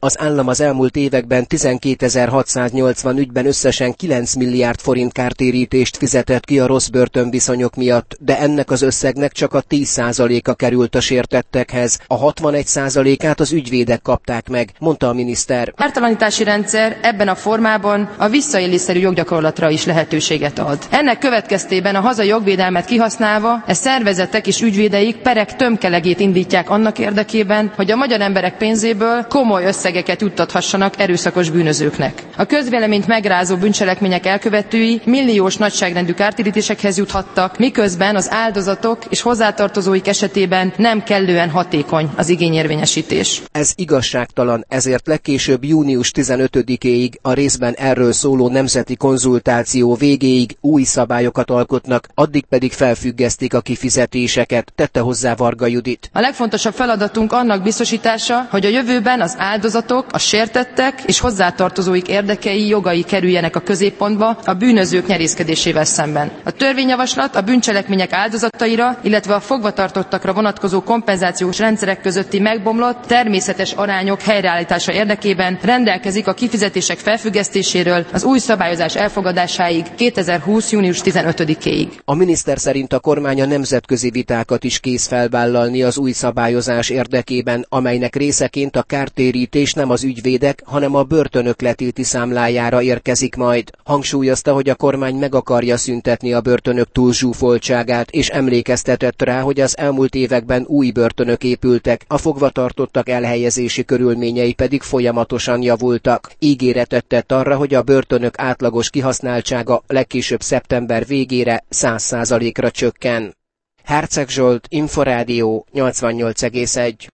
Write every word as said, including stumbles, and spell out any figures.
Az állam az elmúlt években tizenkétezer-hatszáznyolcvan ügyben összesen kilenc milliárd forint kártérítést fizetett ki a rossz börtönviszonyok miatt, de ennek az összegnek csak a tíz százaléka került a sértettekhez, a hatvanegy százalékát az ügyvédek kapták meg, mondta a miniszter. A kártalanítási rendszer ebben a formában a visszaélésszerű joggyakorlatra is lehetőséget ad. Ennek következtében a hazai jogvédelmet kihasználva e szervezetek és ügyvédeik perek tömkelegét indítják annak érdekében, hogy a magyar emberek pénzéből komoly összegeket juttathassanak erőszakos bűnözőknek. A közvéleményt megrázó bűncselekmények elkövetői milliós nagyságrendű kártérítésekhez juthattak, miközben az áldozatok és hozzátartozóik esetében nem kellően hatékony az igényérvényesítés. Ez igazságtalan, ezért legkésőbb június tizenötödikéig, a részben erről szóló nemzeti konzultáció végéig új szabályokat alkotnak, addig pedig felfüggesztik a kifizetéseket, tette hozzá Varga Judit. A legfontosabb feladatunk annak biztosítása, hogy a jövőben az áldozatok, a sértettek és hozzátartozóik érdekei, jogai kerüljenek a középpontba a bűnözők nyerészkedésével szemben. A törvényjavaslat a bűncselekmények áldozataira, illetve a fogvatartottakra vonatkozó kompenzációs rendszerek közötti megbomlott természetes arányok helyreállítása érdekében rendelkezik a kifizetések felfüggesztéséről az új szabályozás elfogadásáig kétezer-húsz. június tizenötödikéig. A miniszter szerint a kormány a nemzetközi vitákat is kész felvállalni az új szabályozás érdekében, amelynek részeként a kártérítés nem az ügyvédek, hanem a börtönök letilti számlájára érkezik majd. Hangsúlyozta, hogy a kormány meg akarja szüntetni a börtönök túlzsúfoltságát, és emlékeztetett rá, hogy az elmúlt években új börtönök épültek, a fogvatartottak elhelyezési körülményei pedig folyamatosan javultak. Ígéretet tett arra, hogy a börtönök átlagos kihasználtsága legkésőbb szeptember végére száz százalékra csökken. Herceg Zsolt, Inforádió, nyolcvannyolc egész egy.